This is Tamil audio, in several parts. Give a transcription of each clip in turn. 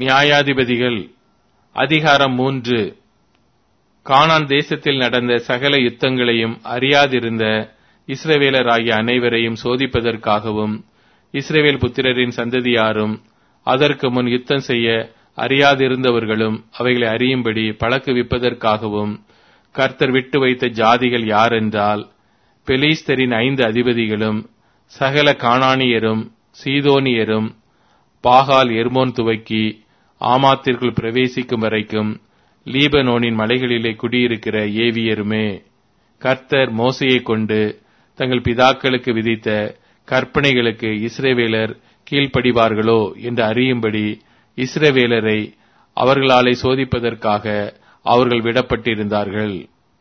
நியாயாதிபதிகள் அதிகாரம் 3. கானான் தேசத்தில் நடந்த சகல யுத்தங்களையும் அறியாதிருந்த இஸ்ரவேலராகிய அனைவரையும் சோதிப்பதற்காகவும் இஸ்ரவேல் புத்திரரின் சந்ததியாரும் அதற்கு முன் யுத்தம் செய்ய அறியாதிருந்தவர்களும் அவைகளை அறியும்படி பழக்குவிப்பதற்காகவும் கர்த்தர் விட்டு வைத்த ஜாதிகள் யாரென்றால், பெலிஸ்தரின் 5 அதிபதிகளும் சகல கானானியரும் சீதோனியரும் பாகால் எர்மோன் துவக்கி ஆமாத்திற்குள் பிரவேசிக்கும் வரைக்கும் லீபனோனின் மலைகளிலே குடியிருக்கிற ஏவியருமே. கர்த்தர் மோசேயைக் கொண்டு தங்கள் பிதாக்களுக்கு விதித்த கற்பனைகளுக்கு இஸ்ரவேலர் கீழ்ப்படிவார்களோ என்று அறியும்படி இஸ்ரவேலரை அவர்களாலே சோதிப்பதற்காக அவர்கள் விடப்பட்டிருந்தார்கள்.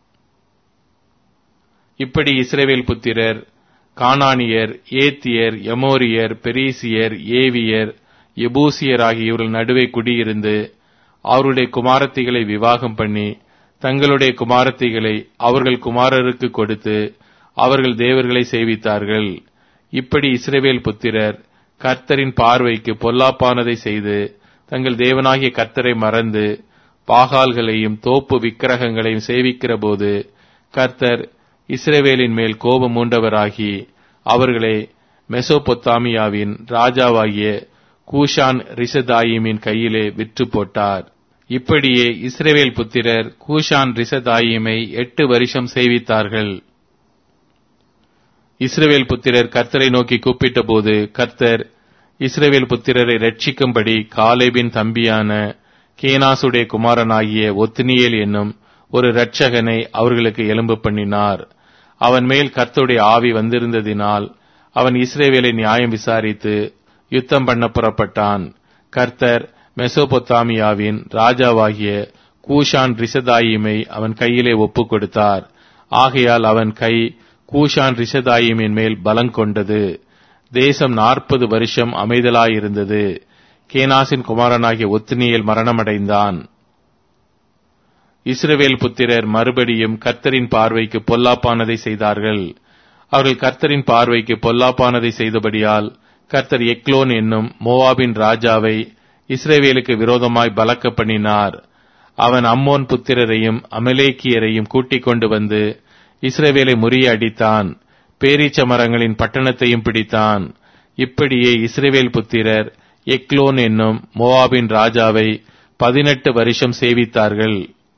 இப்படி இஸ்ரவேல் புத்திரர் கானானியர், ஏத்தியர், எமோரியர், பெரிசியர், ஏவியர், எபூசியர் ஆகிய இவர்கள் நடுவே குடியிருந்து அவருடைய குமாரத்திகளை விவாகம் பண்ணி தங்களுடைய குமாரத்திகளை அவர்கள் குமாரருக்கு கொடுத்து அவர்கள் தேவர்களை சேவித்தார்கள். இப்படி இஸ்ரவேல் புத்திரர் கர்த்தரின் பார்வைக்கு பொல்லாப்பானதை செய்து தங்கள் தேவனாகிய கர்த்தரை மறந்து பாகால்களையும் தோப்பு விக்கிரகங்களையும் சேவிக்கிற போது கர்த்தர் இஸ்ரவேலின் மேல் கோபம் மூண்டவராகி அவர்களை மெசொப்பொத்தாமியாவின் ராஜாவாகிய கூஷான் ரிஷதாயிமின் கையிலே விற்று போட்டார். இப்படியே இஸ்ரவேல் புத்திரர் கூஷான் ரிஷதாயிமை 8 வருஷம் சேவித்தார்கள். இஸ்ரவேல் புத்திரர் கர்த்தரை நோக்கி கூப்பிட்ட போது கர்த்தர் இஸ்ரவேல் புத்திரரை ரட்சிக்கும்படி காலேபின் தம்பியான கேனாசுடைய குமாரனாகிய ஒத்னியேல் என்னும் ஒரு இரட்சகனை அவர்களுக்கு எலும்பு பண்ணினார். அவன் மேல் கர்த்தருடைய ஆவி வந்திருந்ததினால் அவன் இஸ்ரவேலை நியாயம் விசாரித்து யுத்தம் பண்ண புறப்பட்டான். கர்த்தர் மெசொப்பொத்தாமியாவின் ராஜாவாகிய கூஷான் ரிஷதாயிமை அவன் கையிலே ஒப்புக் கொடுத்தார். ஆகையால் அவன் கை கூஷான் ரிஷதாயிமின் மேல் பலம் கொண்டது. தேசம் 40 வருஷம் அமைதலாயிருந்தது. கேனாசின் குமாரனாகிய ஒத்னியேல் மரணமடைந்தான். இஸ்ரவேல் புத்திரர் மறுபடியும் கர்த்தரின் பார்வைக்கு பொல்லாப்பானதை செய்தார்கள். அவர்கள் கர்த்தரின் பார்வைக்கு பொல்லாப்பானதை செய்தபடியால் கர்த்தர் எக்லோன் என்னும் மோவாபின் ராஜாவை இஸ்ரவேலுக்கு விரோதமாய் பலக்க பண்ணினார். அவன் அம்மோன் புத்திரரையும் அமலேக்கியரையும் கூட்டிக் கொண்டு வந்து இஸ்ரவேலை முறியடித்தான். பேரீச்ச மரங்களின் பட்டணத்தையும் பிடித்தான். இப்படியே இஸ்ரவேல் புத்திரர் எக்லோன் என்னும் மோவாபின் ராஜாவை 18 வருஷம் சேவித்தார்கள்.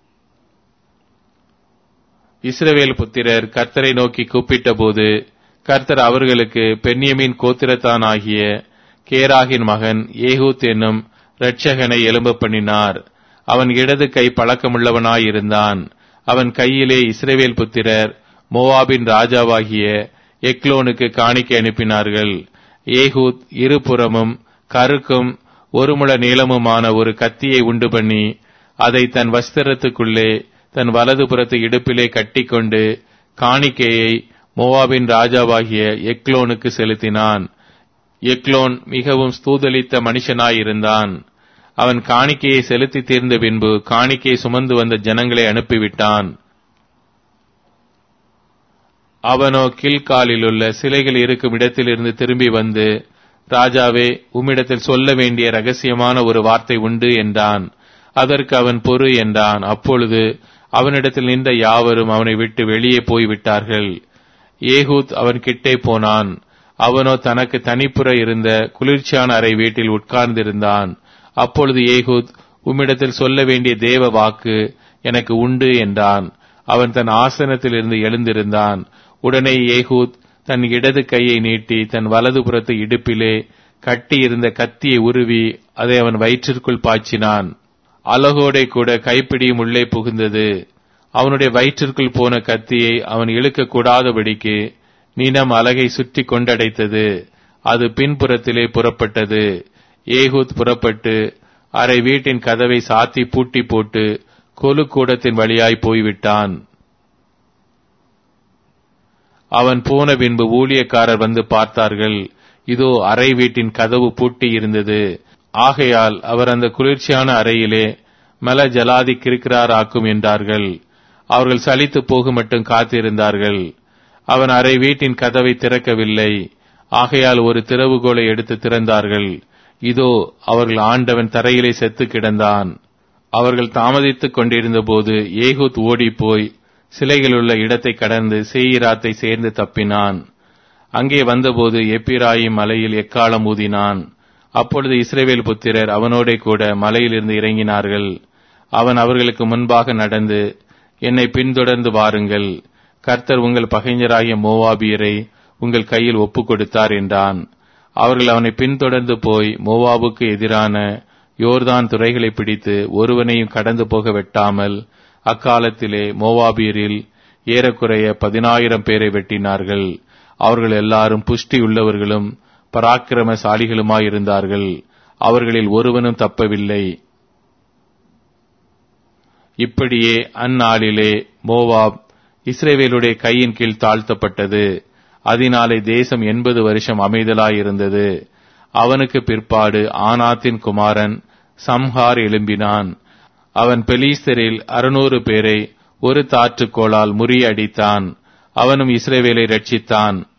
இஸ்ரவேல் புத்திரர் கர்த்தரை நோக்கி கூப்பிட்ட போது கர்த்தர் அவர்களுக்கு பென்யமீன் கோத்திரத்தான் ஆகிய கேராகின் மகன் ஏகூத் என்னும் இரட்சகனை எலும்ப பண்ணினார். அவன் இடது கை பழக்கமுள்ளவனாயிருந்தான். அவன் கையிலே இஸ்ரவேல் புத்திரர் மோவாபின் ராஜாவாகிய எக்லோனுக்கு காணிக்கை அனுப்பினார்கள். ஏகூத் இருபுறமும் கருக்கும் 1 முழ நீளமுமான ஒரு கத்தியை உண்டு பண்ணி அதை தன் வஸ்திரத்துக்குள்ளே தன் வலது புறத்து இடுப்பிலே கட்டிக்கொண்டு காணிக்கையை மோவாபின் ராஜாவாகிய எக்லோனுக்கு செலுத்தினான். எக்லோன் மிகவும் ஸ்தூதலித்த மனுஷனாயிருந்தான். அவன் காணிக்கையை செலுத்தி தீர்ந்த பின்பு காணிக்கையை சுமந்து வந்த ஜனங்களை அனுப்பிவிட்டான். அவனோ கில்காலிலுள்ள சிலைகள் இருக்கும் இடத்திலிருந்து திரும்பி வந்து, ராஜாவே, உம்மிடத்தில் சொல்ல வேண்டிய ரகசியமான ஒரு வார்த்தை உண்டு என்றான். அதற்கு அவன் பொறு என்றான். அப்பொழுது அவனிடத்தில் நின்ற யாவரும் அவனை விட்டு வெளியே போய்விட்டார்கள். ஏகூத் அவன் கிட்டே போனான். அவனோ தனக்கு தனிப்புற இருந்த குளிர்ச்சியான அறை வீட்டில் உட்கார்ந்திருந்தான். அப்பொழுது ஏகூத், உம்மிடத்தில் சொல்ல வேண்டிய தேவ வாக்கு எனக்கு உண்டு என்றான். அவன் தன் ஆசனத்தில் இருந்து எழுந்திருந்தான். உடனே ஏகூத் தன் இடது கையை நீட்டி தன் வலது புறத்து இடுப்பிலே கட்டி இருந்த கத்தியை உருவி அதை அவன் வயிற்றிற்குள் பாய்ச்சினான். அலகோடை கூட கைப்பிடியும் உள்ளே புகுந்தது. அவனுடைய வயிற்றிற்குள் போன கத்தியை அவன் இழுக்க கூடாதபடிக்கு நினம் அலகை சுற்றி கொண்டடைத்தது. அது பின்புறத்திலே புறப்பட்டது. ஏகூத் புறப்பட்டு அரை வீட்டின் கதவை சாத்தி பூட்டி போட்டு கொலு கூடத்தின் வழியாய் போய்விட்டான். அவன் போன பின்பு ஊழியக்காரர் வந்து பார்த்தார்கள். இதோ அறை வீட்டின் கதவு பூட்டி இருந்தது. ஆகையால் அவர் அந்த குளிர்ச்சியான அறையிலே மல ஜலாதி கிருக்கிறாராக்கும் என்றார்கள். அவர்கள் சலித்து போக மட்டும் காத்திருந்தார்கள். அவன் அறை வீட்டின் கதவை திறக்கவில்லை. ஆகையால் ஒரு திறவுகோலை எடுத்து திறந்தார்கள். இதோ அவர்கள் ஆண்டவன் தரையிலே செத்து கிடந்தான். அவர்கள் தாமதித்துக் கொண்டிருந்த போது ஏகூத் ஓடிப்போய் சிலைகளுள்ள இடத்தை கடந்து சேயிராத்தை சேர்ந்து தப்பினான். அங்கே வந்தபோது எப்பிராயிம் மலையில் எக்காளம் ஊதினான். அப்பொழுது இஸ்ரவேல் புத்திரர் அவனோடே கூட மலையிலிருந்து இறங்கினார்கள். அவன் அவர்களுக்கு முன்பாக நடந்து, என்னை பின்தொடர்ந்து வாருங்கள், கர்த்தர் உங்கள் பகைஞராகிய மோவாபியரை உங்கள் கையில் ஒப்புக் கொடுத்தார் என்றான். அவர்கள் அவனை பின்தொடர்ந்து போய் மோவாபுக்கு எதிரான யோர்தான் துறைகளை பிடித்து ஒருவனையும் கடந்து போக வெட்டாமல் அக்காலத்திலே மோவாபியரில் ஏறக்குறைய 10,000 பேரை வெட்டினார்கள். அவர்கள் எல்லாரும் புஷ்டி உள்ளவர்களும் பராக்கிரமசாலிகளுமாயிருந்தார்கள். அவர்களில் ஒருவனும் தப்பவில்லை. இப்படியே அந்நாளிலே மோவாப் இஸ்ரவேலுடைய கையின் கீழ் தாழ்த்தப்பட்டது. அதனாலே தேசம் 80 வருஷம் அமைதலாயிருந்தது. அவனுக்கு பிற்பாடு ஆனாத்தின் குமாரன் சம்ஹார் எழும்பினான். அவன் பெலிஸ்தரில் 600 பேரை ஒரு தாற்றுக்கோளால் முறியடித்தான். அவனும் இஸ்ரவேலை ரட்சித்தான்.